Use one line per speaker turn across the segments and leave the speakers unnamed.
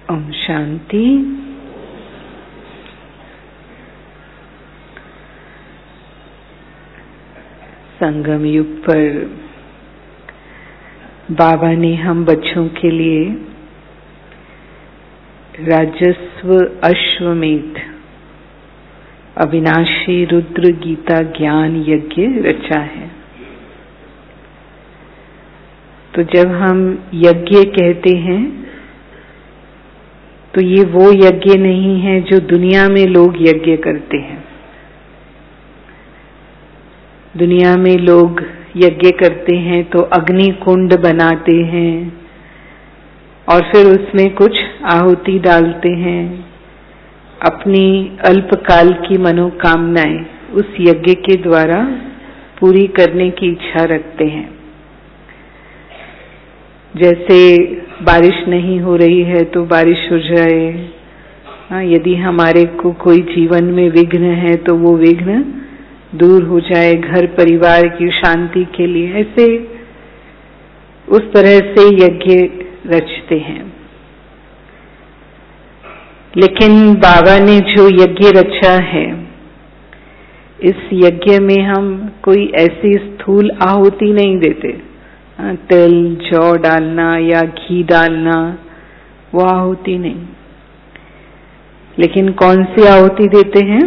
ओम शांति। संगम युग पर बाबा ने हम बच्चों के लिए राजस्व अश्वमेध अविनाशी रुद्र गीता ज्ञान यज्ञ रचा है। तो जब हम यज्ञ कहते हैं तो ये वो यज्ञ नहीं है जो दुनिया में लोग यज्ञ करते हैं। दुनिया में लोग यज्ञ करते हैं तो अग्नि कुंड बनाते हैं और फिर उसमें कुछ आहुति डालते हैं, अपनी अल्पकाल की मनोकामनाएं उस यज्ञ के द्वारा पूरी करने की इच्छा रखते हैं। जैसे बारिश नहीं हो रही है तो बारिश हो जाए, यदि हमारे को कोई जीवन में विघ्न है तो वो विघ्न दूर हो जाए, घर परिवार की शांति के लिए, ऐसे उस तरह से यज्ञ रचते हैं। लेकिन बाबा ने जो यज्ञ रचा है, इस यज्ञ में हम कोई ऐसी स्थूल आहुति नहीं देते, तिल जौ डालना या घी डालना, वो आहुति नहीं। लेकिन कौन सी आहुति देते हैं?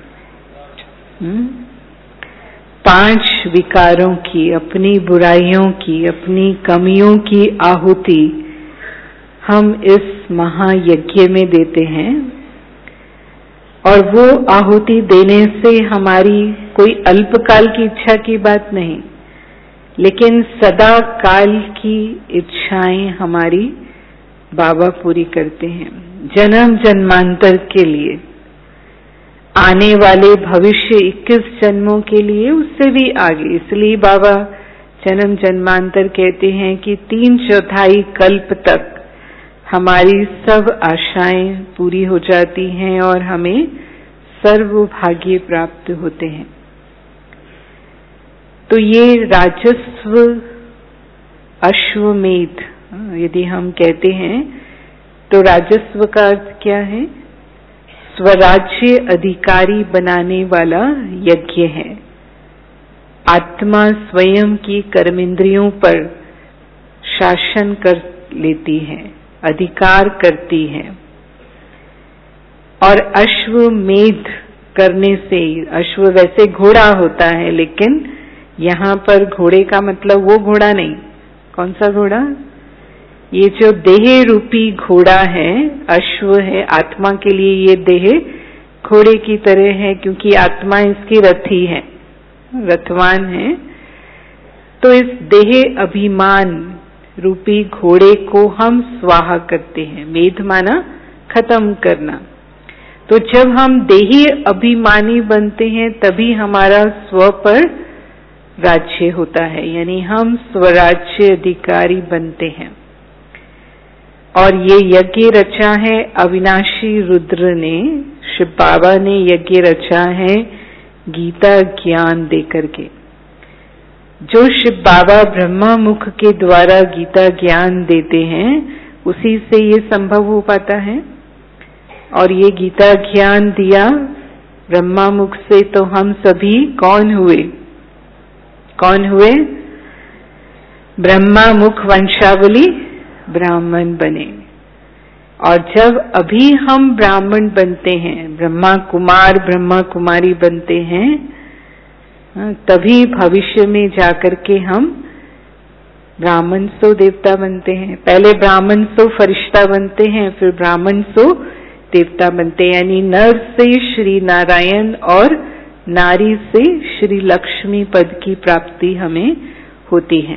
5 विकारों की, अपनी बुराइयों की, अपनी कमियों की आहुति हम इस महायज्ञ में देते हैं। और वो आहुति देने से हमारी कोई अल्पकाल की इच्छा की बात नहीं, लेकिन सदा काल की इच्छाएं हमारी बाबा पूरी करते हैं, जन्म जन्मांतर के लिए, आने वाले भविष्य 21 जन्मों के लिए, उससे भी आगे। इसलिए बाबा जन्म जन्मांतर कहते हैं कि 3/4 कल्प तक हमारी सब आशाएं पूरी हो जाती हैं और हमें सर्वभाग्य प्राप्त होते हैं। तो ये राजस्व अश्वमेध यदि हम कहते हैं तो राजस्व का अर्थ क्या है? स्वराज्य अधिकारी बनाने वाला यज्ञ है। आत्मा स्वयं की कर्मेंद्रियों पर शासन कर लेती है, अधिकार करती है। और अश्वमेध करने से, अश्व वैसे घोड़ा होता है, लेकिन यहाँ पर घोड़े का मतलब वो घोड़ा नहीं। कौन सा घोड़ा? ये जो देह रूपी घोड़ा है, अश्व है, आत्मा के लिए ये देह घोड़े की तरह है, क्योंकि आत्मा इसकी रथी है, रथवान है। तो इस देह अभिमान रूपी घोड़े को हम स्वाहा करते हैं। मेध माना खत्म करना। तो जब हम देही अभिमानी बनते हैं तभी हमारा स्व पर राज्य होता है, यानी हम स्वराज्य अधिकारी बनते हैं। और ये यज्ञ रचा है अविनाशी रुद्र ने, शिव बाबा ने यज्ञ रचा है गीता ज्ञान देकर के। जो शिव बाबा ब्रह्मा मुख के द्वारा गीता ज्ञान देते हैं, उसी से ये संभव हो पाता है। और ये गीता ज्ञान दिया ब्रह्मा मुख से, तो हम सभी कौन हुए? कौन हुए? ब्रह्मा मुख वंशावली ब्राह्मण बने। और जब अभी हम ब्राह्मण बनते हैं, ब्रह्मा कुमार ब्रह्मा कुमारी बनते हैं, तभी भविष्य में जाकर के हम ब्राह्मण सो देवता बनते हैं। पहले ब्राह्मण सो फरिश्ता बनते हैं, फिर ब्राह्मण सो देवता बनते हैं। यानी नर से श्री नारायण और नारी से श्री लक्ष्मी पद की प्राप्ति हमें होती है।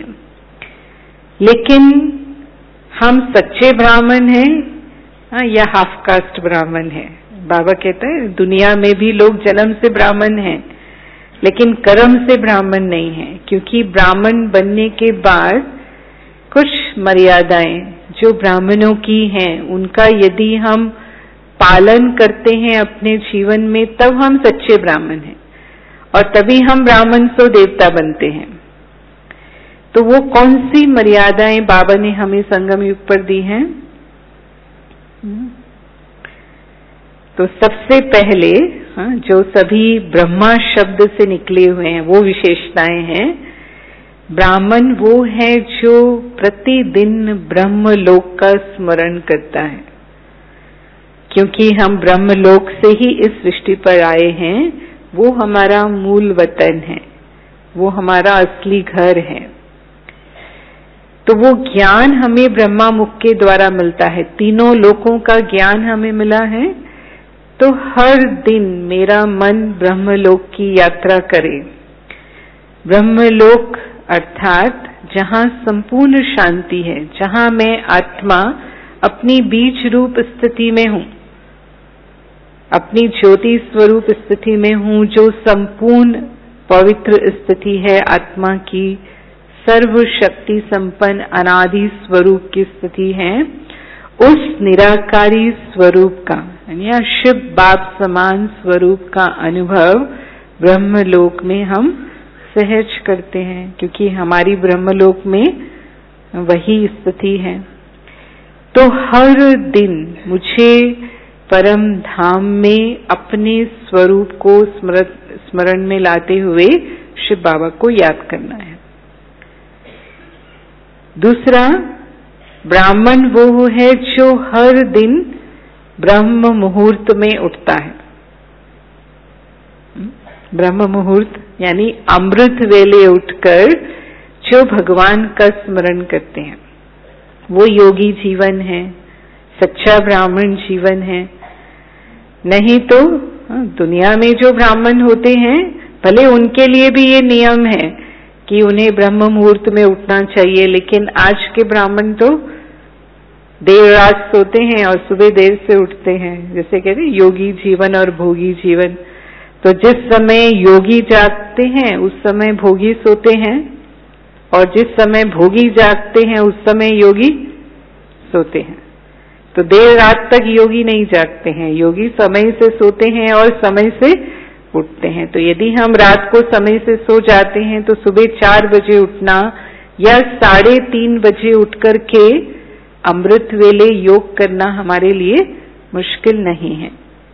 लेकिन हम सच्चे ब्राह्मण हैं या हाफ कास्ट ब्राह्मण हैं? बाबा कहता है दुनिया में भी लोग जन्म से ब्राह्मण हैं, लेकिन कर्म से ब्राह्मण नहीं है। क्योंकि ब्राह्मण बनने के बाद कुछ मर्यादाएं जो ब्राह्मणों की हैं, उनका यदि हम पालन करते हैं अपने जीवन में, तब हम सच्चे ब्राह्मण हैं और तभी हम ब्राह्मण सो देवता बनते हैं। तो वो कौन सी मर्यादाएं बाबा ने हमें संगम युग पर दी हैं? तो सबसे पहले जो सभी ब्रह्मा शब्द से निकले हुए हैं वो विशेषताएं हैं। ब्राह्मण वो है जो प्रतिदिन ब्रह्मलोक का स्मरण करता है, क्योंकि हम ब्रह्मलोक से ही इस सृष्टि पर आए हैं। वो हमारा मूल वतन है, वो हमारा असली घर है। तो वो ज्ञान हमें ब्रह्मा मुख के द्वारा मिलता है, तीनों लोकों का ज्ञान हमें मिला है। तो हर दिन मेरा मन ब्रह्मलोक की यात्रा करे। ब्रह्मलोक अर्थात जहाँ संपूर्ण शांति है, जहाँ मैं आत्मा अपनी बीज रूप स्थिति में हूँ, अपनी ज्योति स्वरूप स्थिति में हूँ, जो संपूर्ण पवित्र स्थिति है आत्मा की, सर्व शक्ति संपन्न अनादि स्वरूप की स्थिति है। उस निराकारी स्वरूप का यानी शिव बाप समान स्वरूप का अनुभव ब्रह्मलोक में हम सहज करते हैं, क्योंकि हमारी ब्रह्मलोक में वही स्थिति है। तो हर दिन मुझे परम धाम में अपने स्वरूप को स्मरण में लाते हुए शिव बाबा को याद करना है। दूसरा, ब्राह्मण वो है जो हर दिन ब्रह्म मुहूर्त में उठता है। ब्रह्म मुहूर्त यानी अमृत वेले उठकर जो भगवान का स्मरण करते हैं, वो योगी जीवन है, सच्चा ब्राह्मण जीवन है। नहीं तो दुनिया में जो ब्राह्मण होते हैं, भले उनके लिए भी ये नियम है कि उन्हें ब्रह्म मुहूर्त में उठना चाहिए, लेकिन आज के ब्राह्मण तो देर रात सोते हैं और सुबह देर से उठते हैं। जैसे कहते हैं योगी जीवन और भोगी जीवन। तो जिस समय योगी जागते हैं उस समय भोगी सोते हैं, और जिस समय भोगी जागते हैं उस समय योगी सोते हैं। तो देर रात तक योगी नहीं जागते हैं, योगी समय से सोते हैं और समय से उठते हैं। तो यदि हम रात को समय से सो जाते हैं तो सुबह 4 बजे उठना या 3:30 बजे उठ करके अमृत वेले योग करना हमारे लिए मुश्किल नहीं है।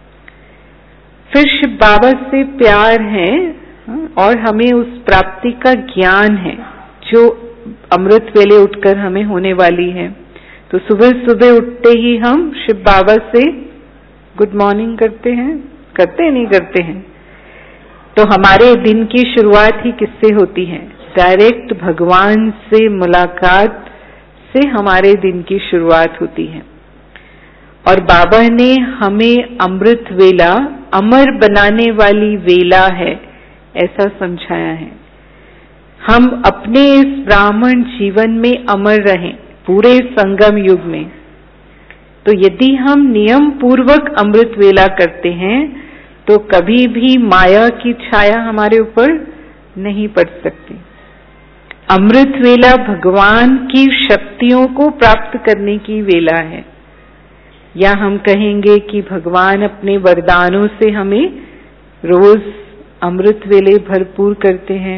फिर शिव बाबा से प्यार है और हमें उस प्राप्ति का ज्ञान है जो अमृत वेले उठकर हमें होने वाली है। तो सुबह सुबह उठते ही हम शिव बाबा से गुड मॉर्निंग करते हैं, नहीं करते हैं? तो हमारे दिन की शुरुआत ही किससे होती है? डायरेक्ट भगवान से मुलाकात से हमारे दिन की शुरुआत होती है। और बाबा ने हमें अमृत वेला अमर बनाने वाली वेला है ऐसा समझाया है। हम अपने इस ब्राह्मण जीवन में अमर रहें पूरे संगम युग में। तो यदि हम नियम पूर्वक अमृत वेला करते हैं तो कभी भी माया की छाया हमारे ऊपर नहीं पड़ सकती। अमृत वेला भगवान की शक्तियों को प्राप्त करने की वेला है, या हम कहेंगे कि भगवान अपने वरदानों से हमें रोज अमृत वेले भरपूर करते हैं।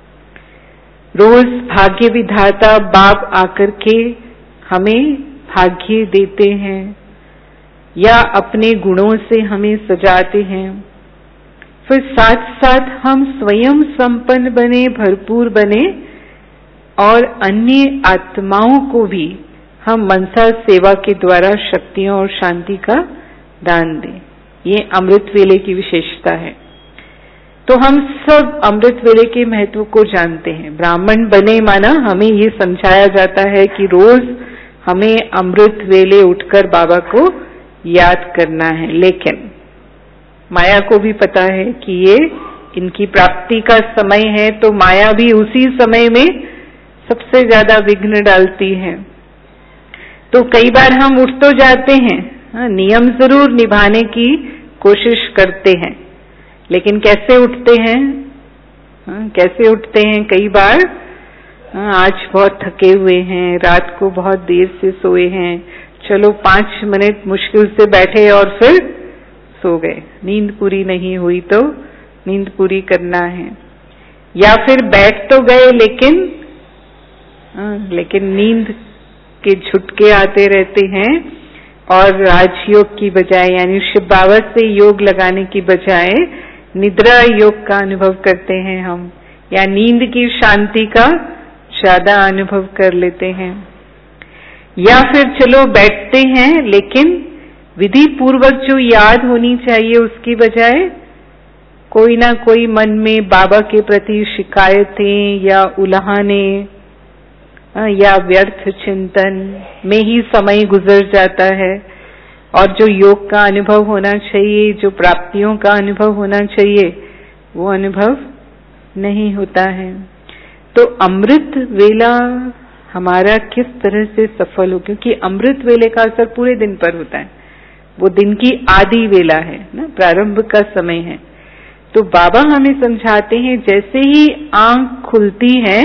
रोज भाग्य विधाता बाप आकर के हमें भाग्य देते हैं या अपने गुणों से हमें सजाते हैं। फिर साथ साथ हम स्वयं संपन्न बने, भरपूर बने और अन्य आत्माओं को भी हम मनसा सेवा के द्वारा शक्तियों और शांति का दान दें। ये अमृत वेले की विशेषता है। तो हम सब अमृत वेले के महत्व को जानते हैं। ब्राह्मण बने माना हमें ये समझाया जाता है कि रोज हमें अमृत वेले उठकर बाबा को याद करना है। लेकिन माया को भी पता है कि ये इनकी प्राप्ति का समय है, तो माया भी उसी समय में सबसे ज्यादा विघ्न डालती है। तो कई बार हम उठ तो जाते हैं, नियम जरूर निभाने की कोशिश करते हैं, लेकिन कैसे उठते हैं? कैसे उठते हैं? कई बार आज बहुत थके हुए हैं, रात को बहुत देर से सोए हैं, चलो 5 मिनट मुश्किल से बैठे और फिर सो गए। नींद पूरी नहीं हुई तो नींद पूरी करना है। या फिर बैठ तो गए लेकिन नींद के झुटके आते रहते हैं, और राजयोग की बजाय यानी शिव बाबा से योग लगाने की बजाय निद्रा योग का अनुभव करते हैं हम, या नींद की शांति का ज्यादा अनुभव कर लेते हैं। या फिर चलो बैठते हैं लेकिन विधि पूर्वक जो याद होनी चाहिए उसकी बजाय कोई ना कोई मन में बाबा के प्रति शिकायतें या उल्हाने या व्यर्थ चिंतन में ही समय गुजर जाता है, और जो योग का अनुभव होना चाहिए, जो प्राप्तियों का अनुभव होना चाहिए, वो अनुभव नहीं होता है। तो अमृत वेला हमारा किस तरह से सफल हो, क्योंकि अमृत वेले का असर पूरे दिन पर होता है, वो दिन की आदि वेला है ना, प्रारंभ का समय है। तो बाबा हमें समझाते हैं जैसे ही आंख खुलती है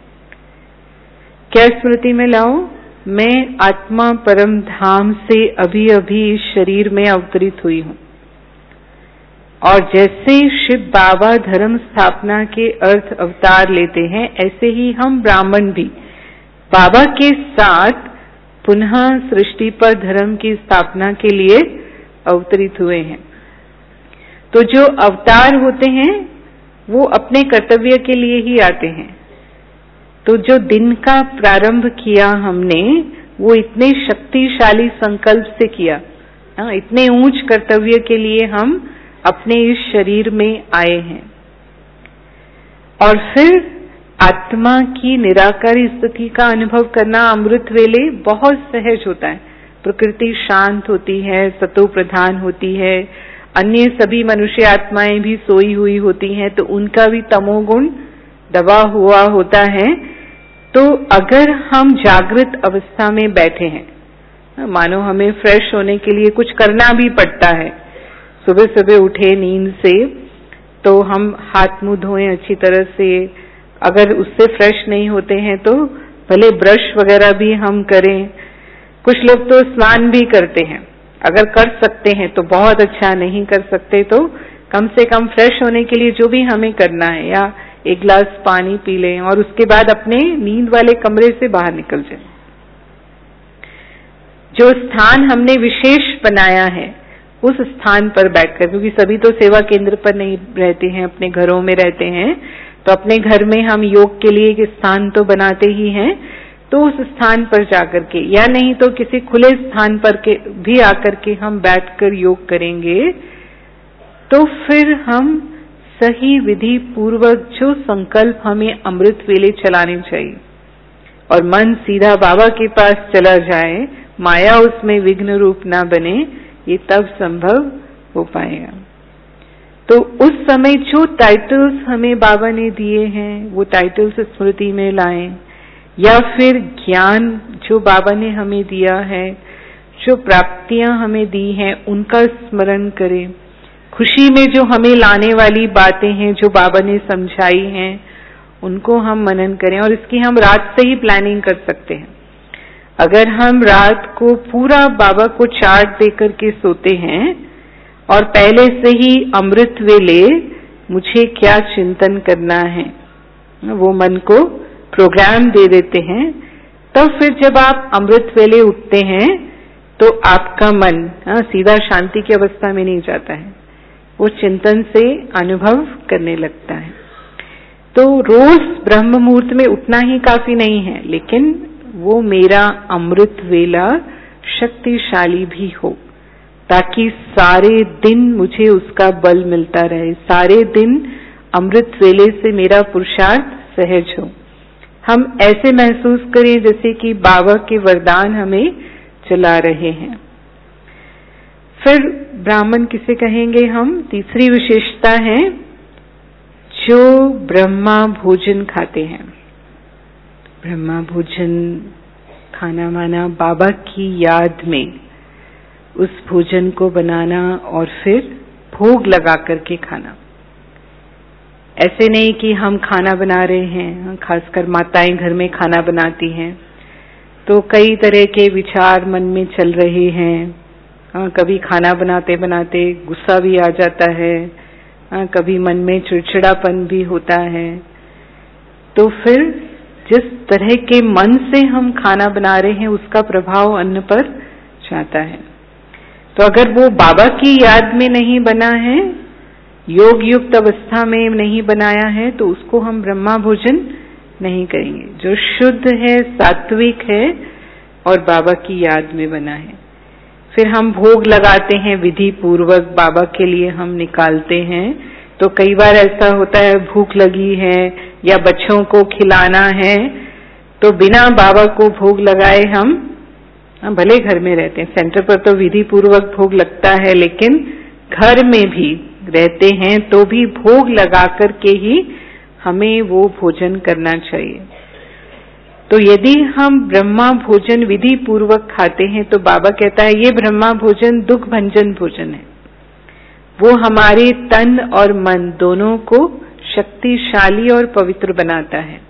क्या स्मृति में लाओ, मैं आत्मा परम धाम से अभी अभी इस शरीर में अवतरित हुई हूं। और जैसे शिव बाबा धर्म स्थापना के अर्थ अवतार लेते हैं, ऐसे ही हम ब्राह्मण भी बाबा के साथ पुनः सृष्टि पर धर्म की स्थापना के लिए अवतरित हुए हैं। तो जो अवतार होते हैं वो अपने कर्तव्य के लिए ही आते हैं। तो जो दिन का प्रारंभ किया हमने, वो इतने शक्तिशाली संकल्प से किया, इतने ऊंच कर्तव्य के लिए हम अपने इस शरीर में आए हैं। और फिर आत्मा की निराकारी स्थिति का अनुभव करना अमृत वेले बहुत सहज होता है। प्रकृति शांत होती है, सतो प्रधान होती है, अन्य सभी मनुष्य आत्माएं भी सोई हुई होती हैं, तो उनका भी तमोगुण दबा हुआ होता है। तो अगर हम जागृत अवस्था में बैठे हैं, मानो हमें फ्रेश होने के लिए कुछ करना भी पड़ता है, सुबह सुबह उठे नींद से तो हम हाथ मुंह धोएं अच्छी तरह से, अगर उससे फ्रेश नहीं होते हैं तो भले ब्रश वगैरह भी हम करें। कुछ लोग तो स्नान भी करते हैं, अगर कर सकते हैं तो बहुत अच्छा, नहीं कर सकते तो कम से कम फ्रेश होने के लिए जो भी हमें करना है, या एक गिलास पानी पी लें और उसके बाद अपने नींद वाले कमरे से बाहर निकल जाएं। जो स्थान हमने विशेष बनाया है उस स्थान पर बैठकर, क्योंकि सभी तो सेवा केंद्र पर नहीं रहते हैं, अपने घरों में रहते हैं, तो अपने घर में हम योग के लिए एक स्थान तो बनाते ही हैं, तो उस स्थान पर जाकर के, या नहीं तो किसी खुले स्थान पर के भी आकर के हम बैठकर योग करेंगे, तो फिर हम सही विधि पूर्वक जो संकल्प हमें अमृत वेले चलाने चाहिए और मन सीधा बाबा के पास चला जाए, माया उसमें विघ्न रूप ना बने, ये तब संभव हो पाएगा। तो उस समय जो टाइटल्स हमें बाबा ने दिए हैं वो टाइटल्स स्मृति में लाएं, या फिर ज्ञान जो बाबा ने हमें दिया है, जो प्राप्तियां हमें दी हैं उनका स्मरण करें। खुशी में जो हमें लाने वाली बातें हैं जो बाबा ने समझाई हैं उनको हम मनन करें, और इसकी हम रात से ही प्लानिंग कर सकते हैं। अगर हम रात को पूरा बाबा को चार्ट देकर के सोते हैं और पहले से ही अमृत वेले मुझे क्या चिंतन करना है वो मन को प्रोग्राम दे देते हैं, तब फिर जब आप अमृत वेले उठते हैं तो आपका मन सीधा शांति की अवस्था में नहीं जाता है, वो चिंतन से अनुभव करने लगता है। तो रोज ब्रह्म मुहूर्त में उठना ही काफी नहीं है, लेकिन वो मेरा अमृत वेला शक्तिशाली भी हो, ताकि सारे दिन मुझे उसका बल मिलता रहे, सारे दिन अमृत वेले से मेरा पुरुषार्थ सहज हो। हम ऐसे महसूस करें जैसे कि बाबा के वरदान हमें चला रहे हैं। फिर ब्राह्मण किसे कहेंगे हम? तीसरी विशेषता है जो ब्रह्मा भोजन खाते हैं। ब्रह्मा भोजन खाना माना बाबा की याद में उस भोजन को बनाना और फिर भोग लगा करके खाना। ऐसे नहीं कि हम खाना बना रहे हैं, खासकर माताएं घर में खाना बनाती हैं तो कई तरह के विचार मन में चल रहे हैं। कभी खाना बनाते बनाते गुस्सा भी आ जाता है, कभी मन में चिड़चिड़ापन भी होता है। तो फिर जिस तरह के मन से हम खाना बना रहे हैं उसका प्रभाव अन्न पर चाहता है। तो अगर वो बाबा की याद में नहीं बना है, योग युक्त अवस्था में नहीं बनाया है, तो उसको हम ब्रह्मा भोजन नहीं करेंगे। जो शुद्ध है, सात्विक है और बाबा की याद में बना है, फिर हम भोग लगाते हैं विधि पूर्वक, बाबा के लिए हम निकालते हैं। तो कई बार ऐसा होता है भूख लगी है या बच्चों को खिलाना है, तो बिना बाबा को भोग लगाए हम भले घर में रहते हैं, सेंटर पर तो विधि पूर्वक भोग लगता है, लेकिन घर में भी रहते हैं तो भी भोग लगा करके ही हमें वो भोजन करना चाहिए। तो यदि हम ब्रह्मा भोजन विधि पूर्वक खाते हैं तो बाबा कहता है ये ब्रह्मा भोजन दुख भंजन भोजन है। वो हमारे तन और मन दोनों को शक्तिशाली और पवित्र बनाता है।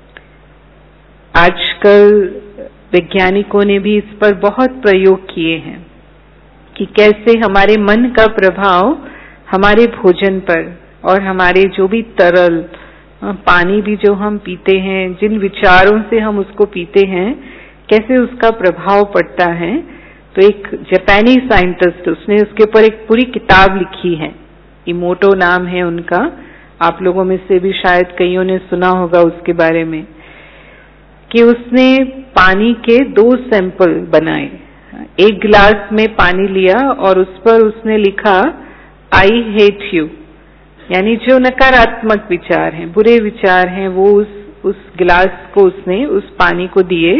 आजकल वैज्ञानिकों ने भी इस पर बहुत प्रयोग किए हैं कि कैसे हमारे मन का प्रभाव हमारे भोजन पर और हमारे जो भी तरल पानी भी जो हम पीते हैं, जिन विचारों से हम उसको पीते हैं, कैसे उसका प्रभाव पड़ता है। तो एक जापानी साइंटिस्ट, उसने उसके ऊपर एक पूरी किताब लिखी है, इमोटो नाम है उनका। आप लोगों में से भी शायद कईयों ने सुना होगा उसके बारे में, कि उसने पानी के 2 सैंपल बनाए। एक गिलास में पानी लिया और उस पर उसने लिखा आई हेट यू, यानी जो नकारात्मक विचार हैं, बुरे विचार हैं, वो उस गिलास को उसने उस पानी को दिए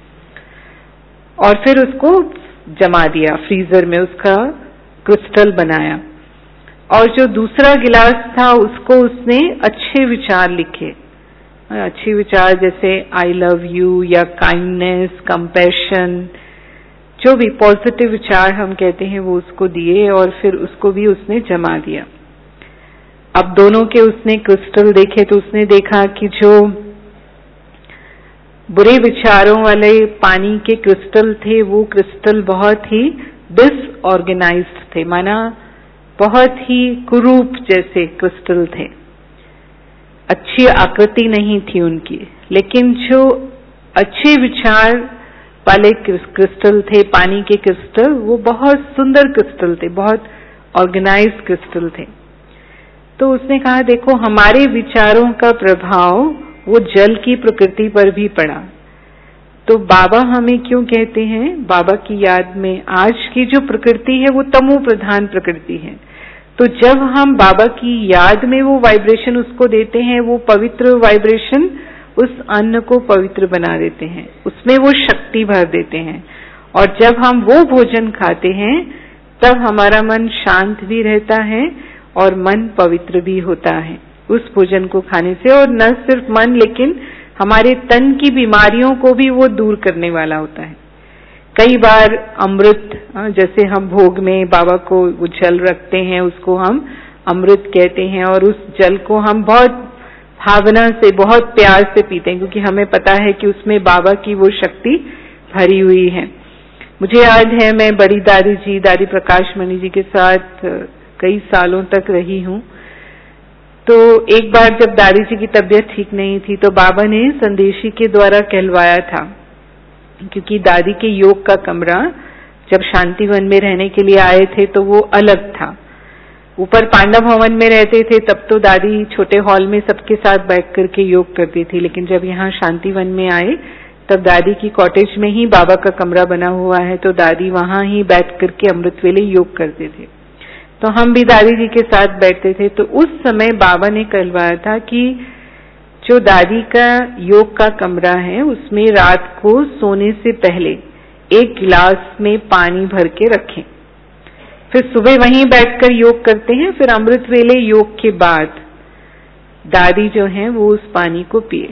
और फिर उसको जमा दिया फ्रीजर में, उसका क्रिस्टल बनाया। और जो दूसरा गिलास था उसको उसने अच्छे विचार लिखे, अच्छे विचार जैसे आई लव यू या काइंडनेस, कंपैशन, जो भी पॉजिटिव विचार हम कहते हैं, वो उसको दिए और फिर उसको भी उसने जमा दिया। अब दोनों के उसने क्रिस्टल देखे तो उसने देखा कि जो बुरे विचारों वाले पानी के क्रिस्टल थे, वो क्रिस्टल बहुत ही डिसऑर्गेनाइज्ड थे, माना बहुत ही कुरूप जैसे क्रिस्टल थे, अच्छी आकृति नहीं थी उनकी। लेकिन जो अच्छे विचार वाले क्रिस्टल थे, पानी के क्रिस्टल, वो बहुत सुंदर क्रिस्टल थे, बहुत ऑर्गेनाइज्ड क्रिस्टल थे। तो उसने कहा देखो हमारे विचारों का प्रभाव वो जल की प्रकृति पर भी पड़ा। तो बाबा हमें क्यों कहते हैं, बाबा की याद में आज की जो प्रकृति है वो तमो प्रधान प्रकृति है। तो जब हम बाबा की याद में वो वाइब्रेशन उसको देते हैं, वो पवित्र वाइब्रेशन उस अन्न को पवित्र बना देते हैं, उसमें वो शक्ति भर देते हैं। और जब हम वो भोजन खाते हैं तब हमारा मन शांत भी रहता है और मन पवित्र भी होता है उस भोजन को खाने से। और न सिर्फ मन, लेकिन हमारे तन की बीमारियों को भी वो दूर करने वाला होता है। कई बार अमृत, जैसे हम भोग में बाबा को वो जल रखते हैं, उसको हम अमृत कहते हैं, और उस जल को हम बहुत भावना से, बहुत प्यार से पीते हैं, क्योंकि हमें पता है कि उसमें बाबा की वो शक्ति भरी हुई है। मुझे याद है मैं बड़ी दादी जी, दादी प्रकाश मणि जी के साथ कई सालों तक रही हूँ। तो एक बार जब दादी जी की तबीयत ठीक नहीं थी तो बाबा ने संदेशी के द्वारा कहलवाया था, क्योंकि दादी के योग का कमरा जब शांतिवन में रहने के लिए आए थे तो वो अलग था। ऊपर पांडव भवन में रहते थे तब तो दादी छोटे हॉल में सबके साथ बैठ करके योग करती थी, लेकिन जब यहाँ शांतिवन में आए तब दादी की कॉटेज में ही बाबा का कमरा बना हुआ है, तो दादी वहां ही बैठ करके अमृत वेले योग करते थे। तो हम भी दादी जी के साथ बैठते थे। तो उस समय बाबा ने कहलवाया था कि जो दादी का योग का कमरा है उसमें रात को सोने से पहले 1 गिलास में पानी भर के रखें, फिर सुबह वहीं बैठकर योग करते हैं, फिर अमृत वेले योग के बाद दादी जो है वो उस पानी को पिए।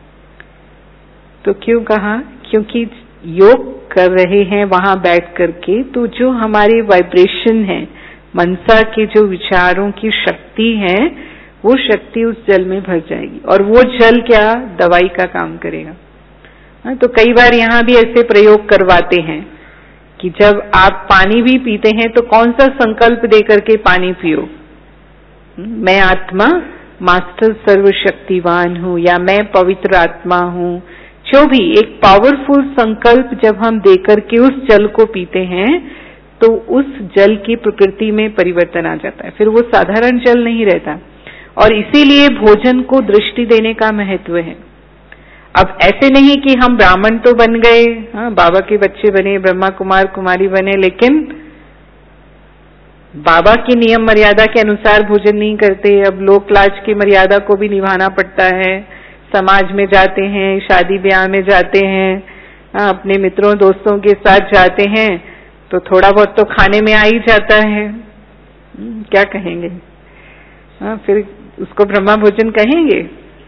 तो क्यों कहा, क्योंकि योग कर रहे हैं वहां बैठ करके, तो जो हमारे वाइब्रेशन है, मनसा के जो विचारों की शक्ति है, वो शक्ति उस जल में भर जाएगी और वो जल क्या दवाई का काम करेगा। तो कई बार यहाँ भी ऐसे प्रयोग करवाते हैं कि जब आप पानी भी पीते हैं तो कौन सा संकल्प दे करके पानी पियो, मैं आत्मा मास्टर सर्वशक्तिवान हूँ, या मैं पवित्र आत्मा हूँ, जो भी एक पावरफुल संकल्प जब हम देकर के उस जल को पीते हैं तो उस जल की प्रकृति में परिवर्तन आ जाता है, फिर वो साधारण जल नहीं रहता। और इसीलिए भोजन को दृष्टि देने का महत्व है। अब ऐसे नहीं कि हम ब्राह्मण तो बन गए, हाँ बाबा के बच्चे बने, ब्रह्मा कुमार कुमारी बने, लेकिन बाबा की नियम मर्यादा के अनुसार भोजन नहीं करते। अब लोक लाज की मर्यादा को भी निभाना पड़ता है, समाज में जाते हैं, शादी ब्याह में जाते हैं, अपने मित्रों दोस्तों के साथ जाते हैं, तो थोड़ा बहुत तो खाने में आ ही जाता है। क्या कहेंगे, फिर उसको ब्रह्मा भोजन कहेंगे?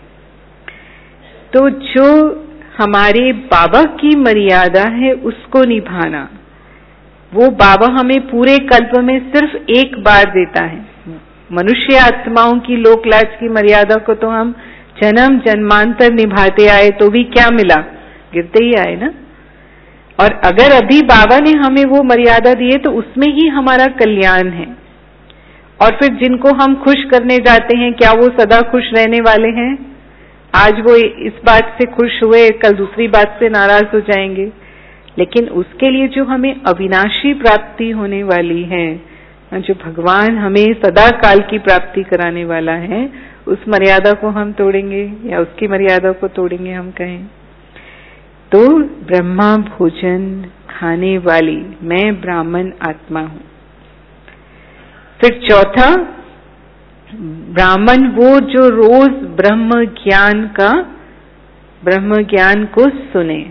तो जो हमारे बाबा की मर्यादा है उसको निभाना, वो बाबा हमें पूरे कल्प में सिर्फ एक बार देता है। मनुष्य आत्माओं की लोक लाज की मर्यादा को तो हम जन्म जन्मांतर निभाते आए, तो भी क्या मिला, गिरते ही आए ना। और अगर अभी बाबा ने हमें वो मर्यादा दी है तो उसमें ही हमारा कल्याण है। और फिर जिनको हम खुश करने जाते हैं, क्या वो सदा खुश रहने वाले हैं? आज वो इस बात से खुश हुए, कल दूसरी बात से नाराज हो जाएंगे। लेकिन उसके लिए जो हमें अविनाशी प्राप्ति होने वाली है, जो भगवान हमें सदा काल की प्राप्ति कराने वाला है, उस मर्यादा को हम तोड़ेंगे या उसकी मर्यादा को तोड़ेंगे, हम कहें तो ब्रह्मा भोजन खाने वाली मैं ब्राह्मण आत्मा हूं। फिर चौथा, ब्राह्मण वो जो रोज ब्रह्म ज्ञान को सुने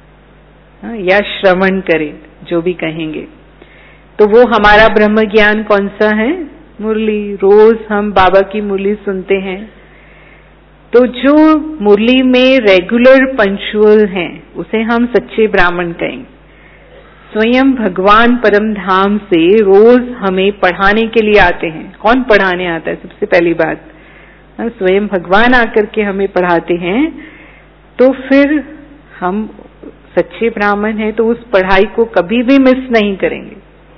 या श्रवण करे, जो भी कहेंगे। तो वो हमारा ब्रह्म ज्ञान कौन सा है? मुरली। रोज हम बाबा की मुरली सुनते हैं। तो जो मुरली में रेगुलर पंक्चुअल हैं, उसे हम सच्चे ब्राह्मण कहेंगे। स्वयं भगवान परम धाम से रोज हमें पढ़ाने के लिए आते हैं। कौन पढ़ाने आता है? सबसे पहली बात स्वयं भगवान आकर के हमें पढ़ाते हैं। तो फिर हम सच्चे ब्राह्मण हैं, तो उस पढ़ाई को कभी भी मिस नहीं करेंगे।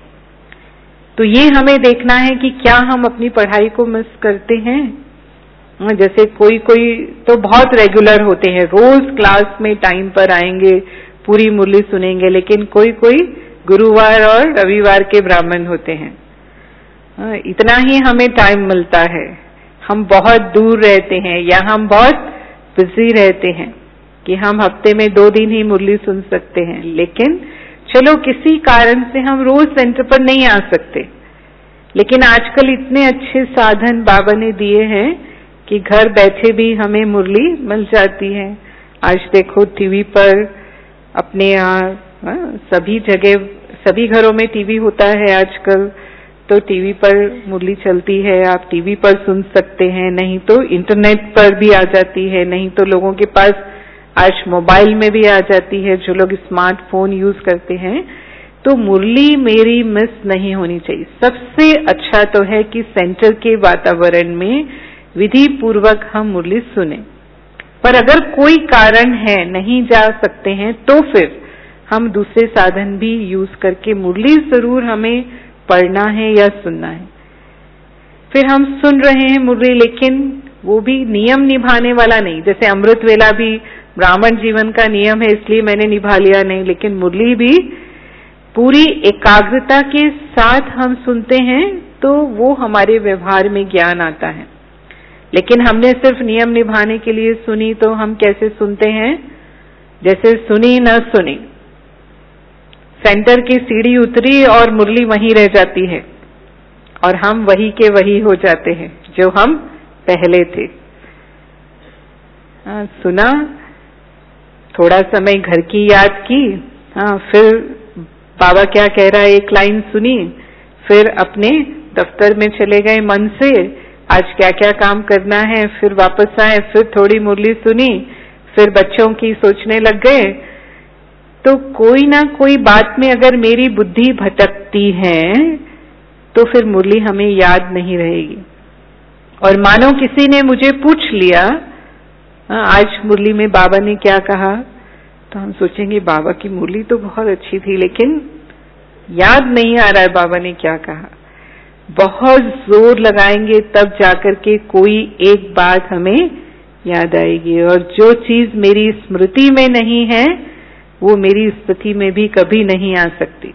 तो ये हमें देखना है कि क्या हम अपनी पढ़ाई को मिस करते हैं। जैसे कोई तो बहुत रेगुलर होते हैं, रोज क्लास में टाइम पर आएंगे, पूरी मुरली सुनेंगे, लेकिन कोई गुरुवार और रविवार के ब्राह्मण होते हैं। इतना ही हमें टाइम मिलता है, हम बहुत दूर रहते हैं या हम बहुत बिजी रहते हैं कि हम हफ्ते में 2 दिन ही मुरली सुन सकते हैं। लेकिन चलो किसी कारण से हम रोज सेंटर पर नहीं आ सकते, लेकिन आजकल इतने अच्छे साधन बाबा ने दिए हैं कि घर बैठे भी हमें मुरली मिल जाती है। आज देखो टीवी पर अपने यहाँ सभी जगह, सभी घरों में टीवी होता है आजकल, तो टीवी पर मुरली चलती है, आप टीवी पर सुन सकते हैं, नहीं तो इंटरनेट पर भी आ जाती है, नहीं तो लोगों के पास आज मोबाइल में भी आ जाती है, जो लोग स्मार्टफोन यूज करते हैं। तो मुरली मेरी मिस नहीं होनी चाहिए। सबसे अच्छा तो है कि सेंटर के वातावरण में विधि पूर्वक हम मुरली सुने। पर अगर कोई कारण है नहीं जा सकते हैं, तो फिर हम दूसरे साधन भी यूज करके मुरली जरूर हमें पढ़ना है या सुनना है। फिर हम सुन रहे हैं मुरली, लेकिन वो भी नियम निभाने वाला नहीं। जैसे अमृत वेला भी ब्राह्मण जीवन का नियम है, इसलिए मैंने निभा लिया, नहीं। लेकिन मुरली भी पूरी एकाग्रता के साथ हम सुनते हैं, तो वो हमारे व्यवहार में ज्ञान आता है। लेकिन हमने सिर्फ नियम निभाने के लिए सुनी, तो हम कैसे सुनते हैं? जैसे सुनी न सुनी, सेंटर की सीढ़ी उतरी और मुरली वहीं रह जाती है, और हम वही के वही हो जाते हैं जो हम पहले थे। सुना, थोड़ा समय घर की याद की, फिर बाबा क्या कह रहा है एक लाइन सुनी, फिर अपने दफ्तर में चले गए मन से, आज क्या क्या काम करना है, फिर वापस आए, फिर थोड़ी मुरली सुनी, फिर बच्चों की सोचने लग गए। तो कोई ना कोई बात में अगर मेरी बुद्धि भटकती है, तो फिर मुरली हमें याद नहीं रहेगी। और मानो किसी ने मुझे पूछ लिया, आज मुरली में बाबा ने क्या कहा, तो हम सोचेंगे बाबा की मुरली तो बहुत अच्छी थी, लेकिन याद नहीं आ रहा है बाबा ने क्या कहा। बहुत जोर लगाएंगे तब जाकर के कोई एक बात हमें याद आएगी, और जो चीज मेरी स्मृति में नहीं है वो मेरी स्थिति में भी कभी नहीं आ सकती।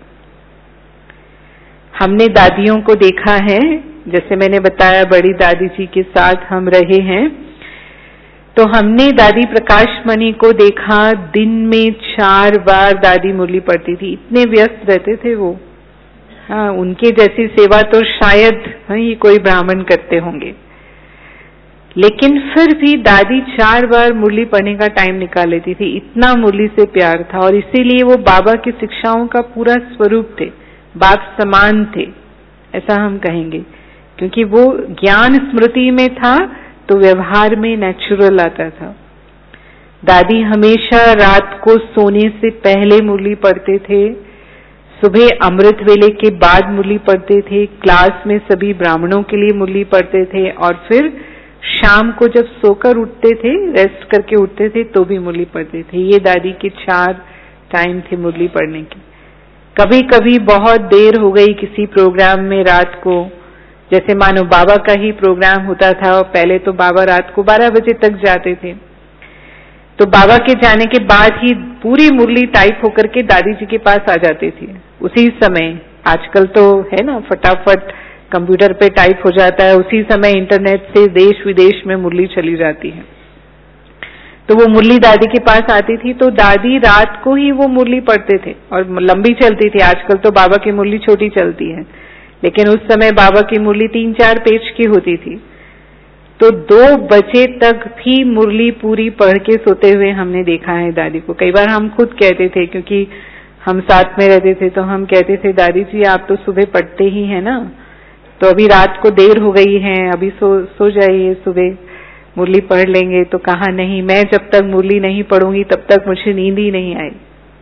हमने दादियों को देखा है, जैसे मैंने बताया बड़ी दादी जी के साथ हम रहे हैं, तो हमने दादी प्रकाश मणि को देखा, दिन में 4 बार दादी मुरली पढ़ती थी, इतने व्यस्त रहते थे वो। हाँ, उनके जैसी सेवा तो शायद ही कोई ब्राह्मण करते होंगे, लेकिन फिर भी दादी 4 बार मुरली पढ़ने का टाइम निकाल लेती थी, इतना मुरली से प्यार था। और इसीलिए वो बाबा की शिक्षाओं का पूरा स्वरूप थे, बाप समान थे, ऐसा हम कहेंगे, क्योंकि वो ज्ञान स्मृति में था तो व्यवहार में नेचुरल आता था। दादी हमेशा रात को सोने से पहले मुरली पढ़ते थे, सुबह अमृत वेले के बाद मुरली पढ़ते थे, क्लास में सभी ब्राह्मणों के लिए मुरली पढ़ते थे, और फिर शाम को जब सोकर उठते थे, रेस्ट करके उठते थे, तो भी मुरली पढ़ते थे। ये दादी के 4 टाइम थे मुरली पढ़ने के। कभी कभी बहुत देर हो गई किसी प्रोग्राम में रात को, जैसे मानो बाबा का ही प्रोग्राम होता था, और पहले तो बाबा रात को 12 बजे तक जाते थे, तो बाबा के जाने के बाद ही पूरी मुरली टाइप होकर के दादी जी के पास आ जाती थी उसी समय। आजकल तो है ना, फटाफट कंप्यूटर पे टाइप हो जाता है, उसी समय इंटरनेट से देश विदेश में मुरली चली जाती है। तो वो मुरली दादी के पास आती थी, तो दादी रात को ही वो मुरली पढ़ते थे और लंबी चलती थी। आजकल तो बाबा की मुरली छोटी चलती है, लेकिन उस समय बाबा की मुरली 3-4 पेज की होती थी। तो 2 बजे तक भी मुरली पूरी पढ़ के सोते हुए हमने देखा है दादी को। कई बार हम खुद कहते थे, क्योंकि हम साथ में रहते थे, तो हम कहते थे दादी जी आप तो सुबह पढ़ते ही है ना, तो अभी रात को देर हो गई है, अभी सो जाइए, सुबह मुरली पढ़ लेंगे। तो कहा नहीं, मैं जब तक मुरली नहीं पढ़ूंगी तब तक मुझे नींद ही नहीं आई।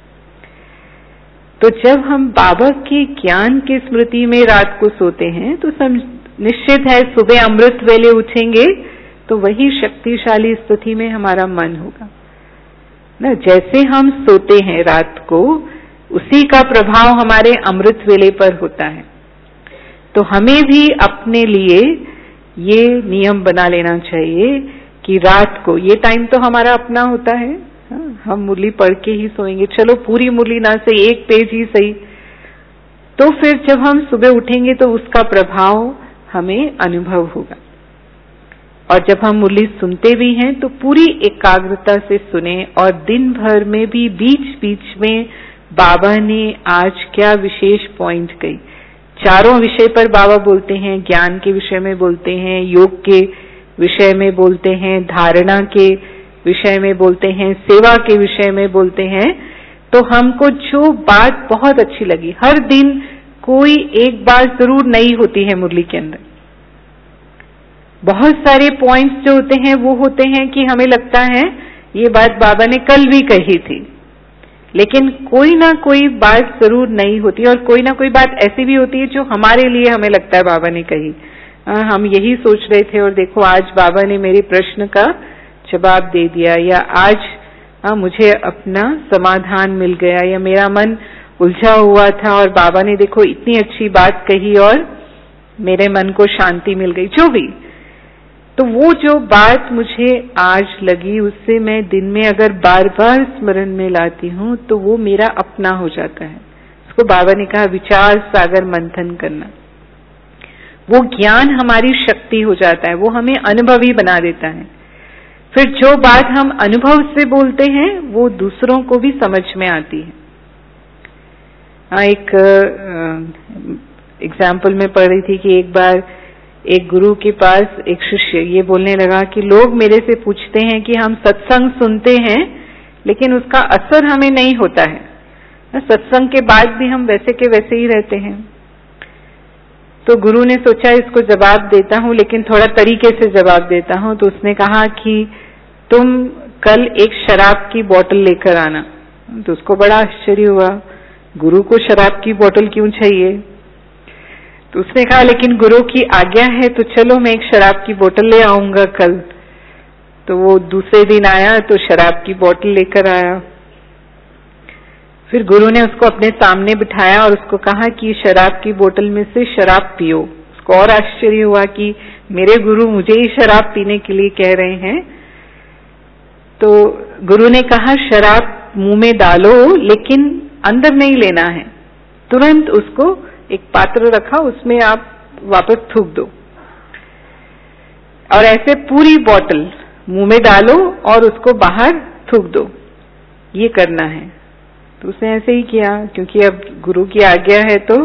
तो जब हम बाबा के ज्ञान की स्मृति में रात को सोते हैं, तो निश्चित है सुबह अमृत वेले उठेंगे तो वही शक्तिशाली स्थिति में हमारा मन होगा ना। जैसे हम सोते हैं रात को, उसी का प्रभाव हमारे अमृत वेले पर होता है। तो हमें भी अपने लिए ये नियम बना लेना चाहिए कि रात को, ये टाइम तो हमारा अपना होता है, हम मुरली पढ़ के ही सोएंगे, चलो पूरी मुरली ना सही, 1 पेज ही सही। तो फिर जब हम सुबह उठेंगे तो उसका प्रभाव हमें अनुभव होगा। और जब हम मुरली सुनते भी हैं तो पूरी एकाग्रता से सुने, और दिन भर में भी बीच बीच में बाबा ने आज क्या विशेष पॉइंट कही। 4 विषय पर बाबा बोलते हैं, ज्ञान के विषय में बोलते हैं, योग के विषय में बोलते हैं, धारणा के विषय में बोलते हैं, सेवा के विषय में बोलते हैं। तो हमको जो बात बहुत अच्छी लगी, हर दिन कोई एक बात जरूर नई होती है मुरली के अंदर। बहुत सारे पॉइंट्स जो होते हैं वो होते हैं कि हमें लगता है ये बात बाबा ने कल भी कही थी, लेकिन कोई ना कोई बात जरूर नई होती है, और कोई ना कोई बात ऐसी भी होती है जो हमारे लिए हमें लगता है बाबा ने कही। हम यही सोच रहे थे और देखो आज बाबा ने मेरे प्रश्न का जवाब दे दिया, या आज मुझे अपना समाधान मिल गया, या मेरा मन उलझा हुआ था और बाबा ने देखो इतनी अच्छी बात कही और मेरे मन को शांति मिल गई, जो भी। तो वो जो बात मुझे आज लगी, उससे मैं दिन में अगर बार बार स्मरण में लाती हूँ तो वो मेरा अपना हो जाता है। उसको बाबा ने कहा विचार सागर मंथन करना। वो ज्ञान हमारी शक्ति हो जाता है, वो हमें अनुभवी बना देता है। फिर जो बात हम अनुभव से बोलते हैं वो दूसरों को भी समझ में आती है। एक एग्जाम्पल में पढ़ रही थी कि एक बार एक गुरु के पास एक शिष्य ये बोलने लगा कि लोग मेरे से पूछते हैं कि हम सत्संग सुनते हैं लेकिन उसका असर हमें नहीं होता है, सत्संग के बाद भी हम वैसे के वैसे ही रहते हैं। तो गुरु ने सोचा इसको जवाब देता हूँ, लेकिन थोड़ा तरीके से जवाब देता हूँ। तो उसने कहा कि तुम कल एक शराब की बोतल लेकर आना। तो उसको बड़ा आश्चर्य हुआ, गुरु को शराब की बोतल क्यों चाहिए? तो उसने कहा लेकिन गुरु की आज्ञा है तो चलो मैं एक शराब की बोतल ले आऊंगा कल। तो वो दूसरे दिन आया तो शराब की बोतल लेकर आया। फिर गुरु ने उसको अपने सामने बिठाया और उसको कहा कि शराब की बोतल में से शराब पियो। उसको और आश्चर्य हुआ कि मेरे गुरु मुझे ही शराब पीने के लिए कह रहे हैं। तो गुरु ने कहा शराब मुंह में डालो लेकिन अंदर नहीं लेना है, तुरंत उसको एक पात्र रखा, उसमें आप वापस थूक दो और ऐसे पूरी बोतल मुंह में डालो और उसको बाहर थूक दो, ये करना है। तो उसने ऐसे ही किया, क्योंकि अब गुरु की आज्ञा है, तो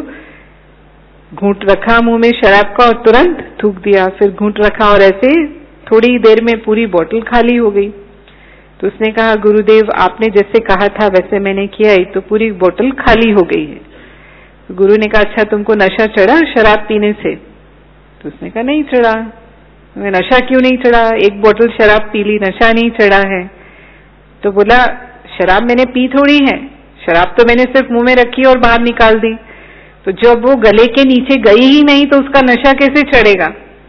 घूंट रखा मुंह में शराब का और तुरंत थूक दिया, फिर घूंट रखा और ऐसे थोड़ी देर में पूरी बोतल खाली हो गई। तो उसने कहा गुरुदेव आपने जैसे कहा था वैसे मैंने किया ही, तो पूरी बोतल खाली हो गई है। तो गुरु ने कहा अच्छा तुमको नशा चढ़ा शराब पीने से? तो उसने कहा नहीं चढ़ा। मैं नशा क्यों नहीं चढ़ा, एक बोतल शराब पी ली, नशा नहीं चढ़ा है। तो बोला शराब मैंने पी थोड़ी है, शराब तो मैंने सिर्फ मुंह में रखी और बाहर निकाल दी, तो जब वो गले के नीचे गई ही नहीं तो उसका नशा कैसे चढ़ेगा?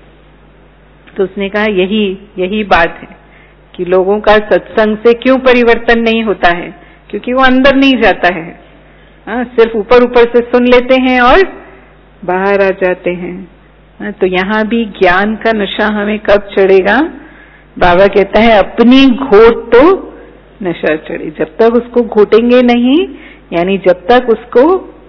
तो उसने कहा यही बात है कि लोगों का सत्संग से क्यों परिवर्तन नहीं होता है, क्योंकि वो अंदर नहीं जाता है। सिर्फ ऊपर ऊपर से सुन लेते हैं और बाहर आ जाते हैं। तो यहाँ भी ज्ञान का नशा हमें कब चढ़ेगा? बाबा कहता है अपनी घोट तो नशा चढ़े, जब तक उसको घोटेंगे नहीं, यानी जब तक उसको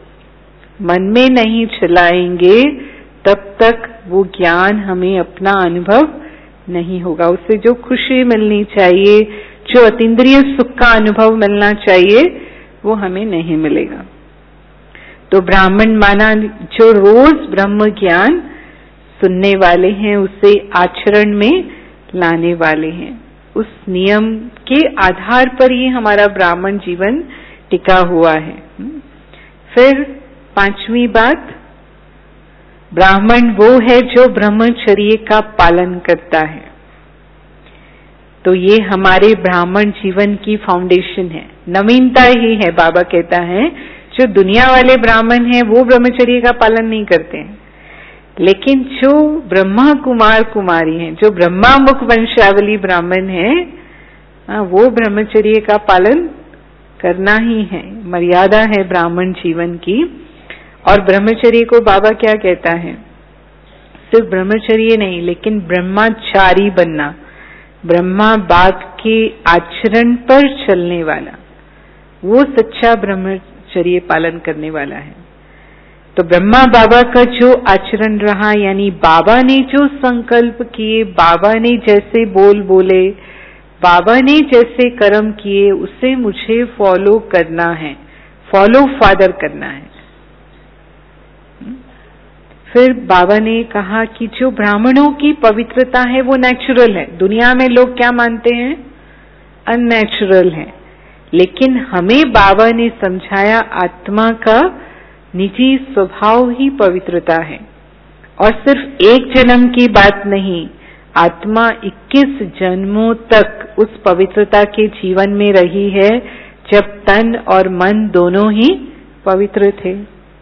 मन में नहीं चलाएंगे तब तक वो ज्ञान हमें अपना अनुभव नहीं होगा। उससे जो खुशी मिलनी चाहिए, जो अतीन्द्रिय सुख का अनुभव मिलना चाहिए, वो हमें नहीं मिलेगा। तो ब्राह्मण माना जो रोज ब्रह्म ज्ञान सुनने वाले हैं, उसे आचरण में लाने वाले हैं। उस नियम के आधार पर ही हमारा ब्राह्मण जीवन टिका हुआ है। फिर पांचवी बात, ब्राह्मण वो है जो ब्रह्मचर्य का पालन करता है। तो ये हमारे ब्राह्मण जीवन की फाउंडेशन है, नवीनता ही है। बाबा कहता है जो दुनिया वाले ब्राह्मण हैं वो ब्रह्मचर्य का पालन नहीं करते हैं, लेकिन जो ब्रह्मा कुमार कुमारी हैं, जो ब्रह्मा मुख वंशावली ब्राह्मण हैं, वो ब्रह्मचर्य का पालन करना ही है, मर्यादा है ब्राह्मण जीवन की। और ब्रह्मचर्य को बाबा क्या कहता है? सिर्फ ब्रह्मचर्य नहीं, लेकिन ब्रह्मचारी बनना, ब्रह्मा बाग के आचरण पर चलने वाला, वो सच्चा ब्रह्मचर्य पालन करने वाला है। तो ब्रह्मा बाबा का जो आचरण रहा, यानी बाबा ने जो संकल्प किए, बाबा ने जैसे बोल बोले, बाबा ने जैसे कर्म किए, उसे मुझे फॉलो करना है, फॉलो फादर करना है। फिर बाबा ने कहा कि जो ब्राह्मणों की पवित्रता है वो नेचुरल है। दुनिया में लोग क्या मानते हैं? अननेचुरल है। लेकिन हमें बाबा ने समझाया आत्मा का निजी स्वभाव ही पवित्रता है, और सिर्फ एक जन्म की बात नहीं, आत्मा 21 जन्मों तक उस पवित्रता के जीवन में रही है, जब तन और मन दोनों ही पवित्र थे।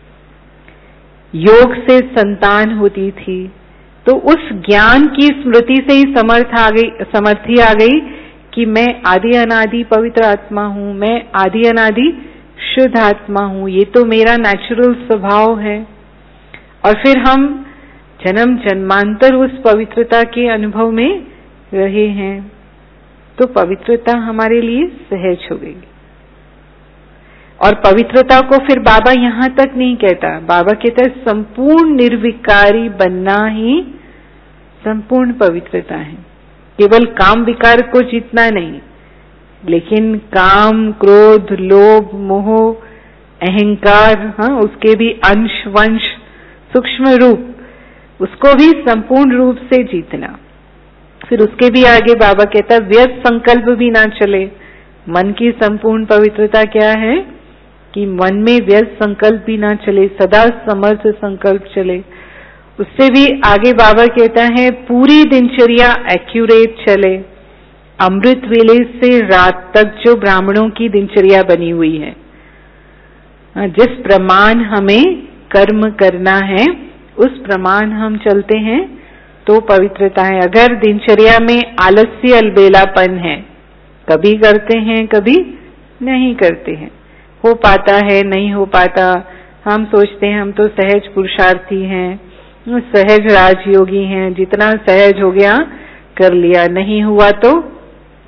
योग से संतान होती थी, तो उस ज्ञान की स्मृति से ही समर्थी आ गई कि मैं आदि अनादि पवित्र आत्मा हूँ, मैं आदि अनादि शुद्ध आत्मा हूँ, ये तो मेरा नेचुरल स्वभाव है। और फिर हम जन्म जन्मांतर उस पवित्रता के अनुभव में रहे हैं, तो पवित्रता हमारे लिए सहज हो गई। और पवित्रता को फिर बाबा यहाँ तक नहीं कहता, बाबा कहता है संपूर्ण निर्विकारी बनना ही संपूर्ण पवित्रता है। केवल काम विकार को जीतना नहीं, लेकिन काम, क्रोध, लोभ, मोह, अहंकार, उसके भी अंश वंश सूक्ष्म रूप, उसको भी संपूर्ण रूप से जीतना। फिर उसके भी आगे बाबा कहता है व्यर्थ संकल्प भी ना चले। मन की संपूर्ण पवित्रता क्या है कि मन में व्यर्थ संकल्प भी ना चले, सदा समर्थ संकल्प चले। उससे भी आगे बाबा कहता है पूरी दिनचर्या एक्यूरेट चले, अमृत वेले से रात तक जो ब्राह्मणों की दिनचर्या बनी हुई है, जिस प्रमाण हमें कर्म करना है उस प्रमाण हम चलते हैं तो पवित्रता है। अगर दिनचर्या में आलस्य अलबेलापन है, कभी करते हैं कभी नहीं करते हैं, हो पाता है नहीं हो पाता, हम सोचते हैं हम तो सहज पुरुषार्थी हैं, सहज राजयोगी हैं, जितना सहज हो गया कर लिया, नहीं हुआ तो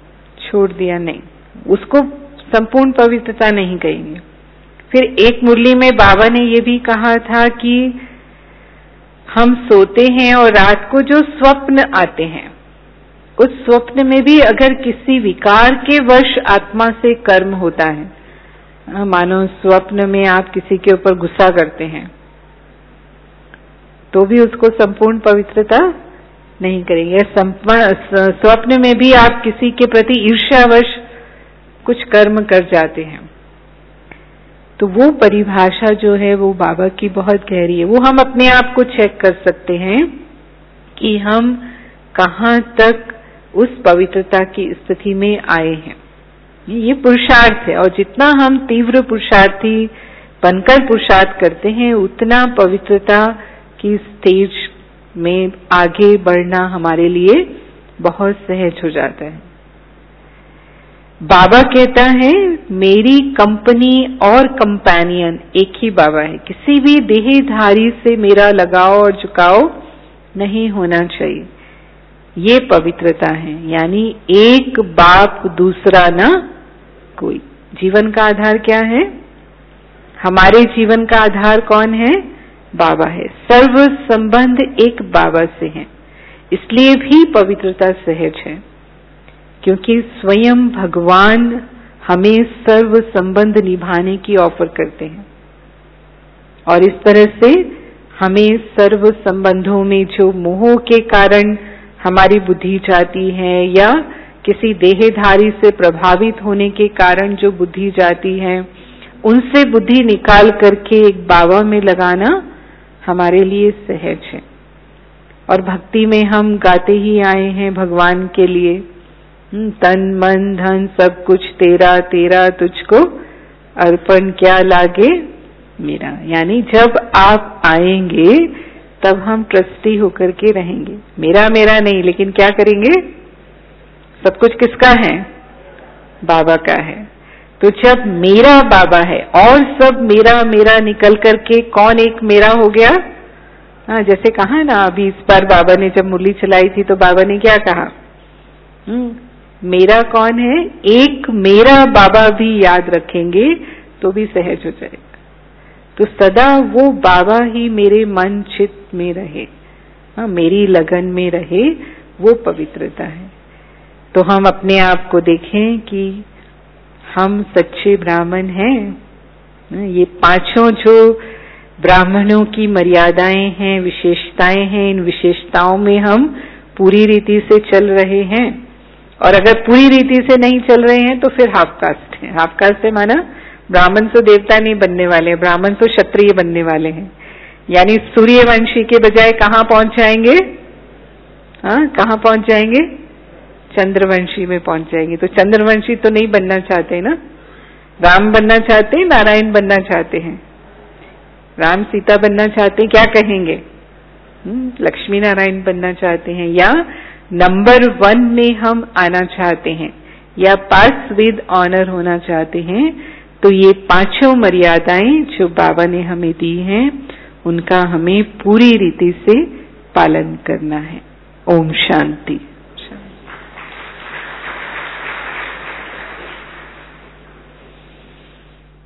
छोड़ दिया, नहीं, उसको संपूर्ण पवित्रता नहीं कहेंगे। फिर एक मुरली में बाबा ने ये भी कहा था कि हम सोते हैं और रात को जो स्वप्न आते हैं, उस स्वप्न में भी अगर किसी विकार के वश आत्मा से कर्म होता है, मानो स्वप्न में आप किसी के ऊपर गुस्सा करते हैं, तो भी उसको संपूर्ण पवित्रता नहीं करेंगे। स्वप्न में भी आप किसी के प्रति ईर्ष्यावश कुछ कर्म कर जाते हैं, तो वो परिभाषा जो है वो बाबा की बहुत गहरी है। वो हम अपने आप को चेक कर सकते हैं कि हम कहाँ तक उस पवित्रता की स्थिति में आए हैं। ये पुरुषार्थ है, और जितना हम तीव्र पुरुषार्थी बनकर पुरुषार्थ करते हैं, उतना पवित्रता की स्टेज में आगे बढ़ना हमारे लिए बहुत सहज हो जाता है। बाबा कहता है मेरी कंपनी और कंपेनियन एक ही बाबा है, किसी भी देहधारी से मेरा लगाव और झुकाव नहीं होना चाहिए। ये पवित्रता है, यानी एक बाप दूसरा ना कोई। जीवन का आधार क्या है? हमारे जीवन का आधार कौन है? बाबा है। सर्व संबंध एक बाबा से है, इसलिए भी पवित्रता सहज है, क्योंकि स्वयं भगवान हमें सर्व संबंध निभाने की ऑफर करते हैं, और इस तरह से हमें सर्व संबंधों में जो मोह के कारण हमारी बुद्धि जाती है, या किसी देहधारी से प्रभावित होने के कारण जो बुद्धि जाती है, उनसे बुद्धि निकाल करके एक बाबा में लगाना हमारे लिए सहज है। और भक्ति में हम गाते ही आए हैं भगवान के लिए, तन मन धन सब कुछ तेरा, तेरा तुझको अर्पण क्या लागे मेरा। यानी जब आप आएंगे तब हम ट्रस्टी होकर के रहेंगे, मेरा मेरा नहीं, लेकिन क्या करेंगे? सब कुछ किसका है? बाबा का है। तो जब मेरा बाबा है और सब मेरा मेरा निकल करके कौन एक मेरा हो गया? हाँ, जैसे कहा ना अभी इस बार बाबा ने जब मुरली चलाई थी तो बाबा ने क्या कहा? मेरा कौन है? एक मेरा बाबा भी याद रखेंगे तो भी सहज हो जाएगा। तो सदा वो बाबा ही मेरे मन चित्त में रहे, हाँ, मेरी लगन में रहे, वो पवित्रता है। तो हम अपने आप को देखें कि हम सच्चे ब्राह्मण हैं। ये पांचों जो ब्राह्मणों की मर्यादाएं हैं, विशेषताएं हैं, इन विशेषताओं में हम पूरी रीति से चल रहे हैं। और अगर पूरी रीति से नहीं चल रहे हैं तो फिर हाफ कास्ट है। हाफ कास्ट है माना ब्राह्मण तो देवता नहीं बनने वाले, ब्राह्मण तो क्षत्रिय बनने वाले हैं। यानी सूर्यवंशी के बजाय कहाँ पहुंच जाएंगे? हाँ, कहाँ पहुंच जाएंगे? चंद्रवंशी में पहुंच जाएंगे। तो चंद्रवंशी तो नहीं बनना चाहते ना, राम बनना चाहते हैं, नारायण बनना चाहते हैं। राम सीता बनना चाहते हैं, क्या कहेंगे? लक्ष्मी नारायण बनना चाहते हैं, या नंबर 1 में हम आना चाहते हैं, या पास विद ऑनर होना चाहते हैं। तो ये पांचों मर्यादाएं जो बाबा ने हमें दी हैं, उनका हमें पूरी रीति से पालन करना है। ओम शांति।